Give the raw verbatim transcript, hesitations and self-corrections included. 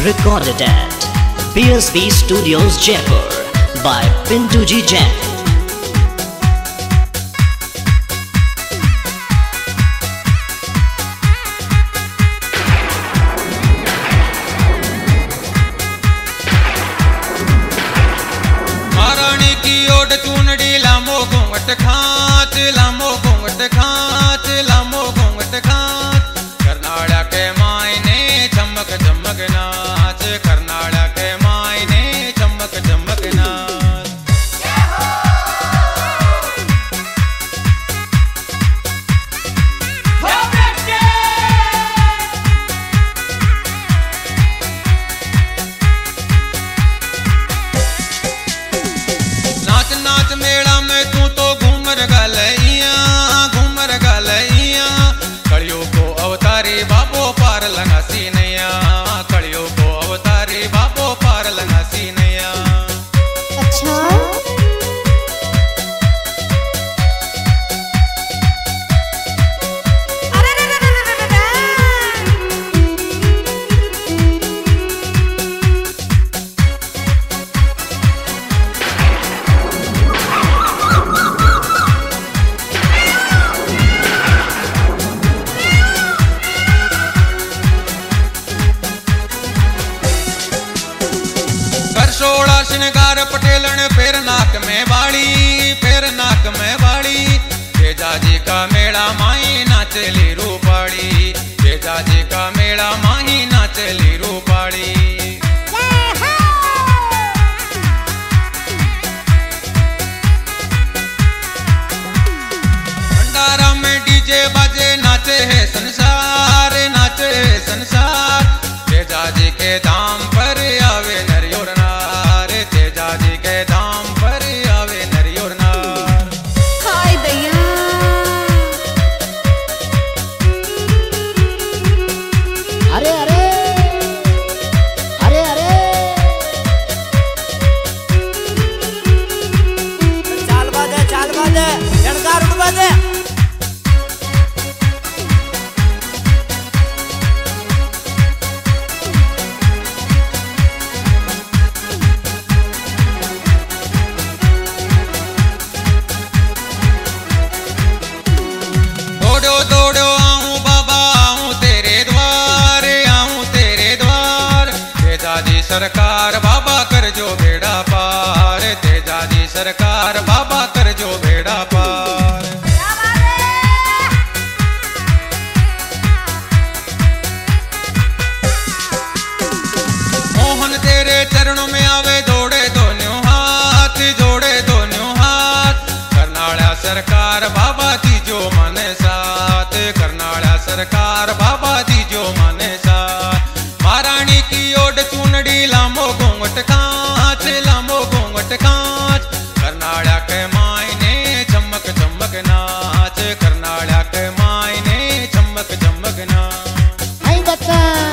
Recorded at B S B Studios Jaipur by Pintu Ji Jain. महारानी की ओट चूनड़ी लामो घूंघट खाच, लामो घूंघट खाच, लामो घूंघट खाच। करनाड़ा के मायने चमक चमक नाच, करनाड़ा के मायने चमक चमक नाच। नाच नाच मेला में तू तो घूमर गलैया, घूमर गलैया। कड़ियों को अवतारी बाबो पार लगा सीनैया, कड़ियों को अवतारी बाबो पार लगा सीनैया। अच्छा सोड़ा श्रृंगार पटेलन फेर नाक में बाड़ी, फेर नाक में बाड़ी। तेजा जी का मेला माही नाचली रूपाड़ी, तेजा जी का मेला माही नाचली रूपाड़ी। भंडारा में डीजे बाजे नाचे है संसार, नाचे है संसार। तेजा जी के दाम पर आवे नरियोर नार, तेजा जी के दाम पर आवे नरियोर नार। हाय दैया अरे अरे अरे अरे चाल बाजे चाल बाजे झड़कार उड़ बाजे। दौड़ो दौड़ो आऊं बाबा आऊं तेरे द्वार, आऊं तेरे द्वार। तेजा जी सरकार बाबा कर जो बेड़ा पार, तेजा जी सरकार बाबा कर जो बेड़ा पार। मोहन तेरे चरणों में आवे दौड़े दोनों हाथ, जोड़े दोनों हाथ। करनाड़ा सरकार बाबा दी जो माने साथ, करनाड़ा सरकार बाबा दी जो माने साथ। महारानी की ओट चूनड़ी लामो घूंघट खाच, लामो घूंघट खाच। करनाड़ा के मायने चमक चमक नाच, करनाड़ा के मायने चमक चमक नाच। आई बच्चा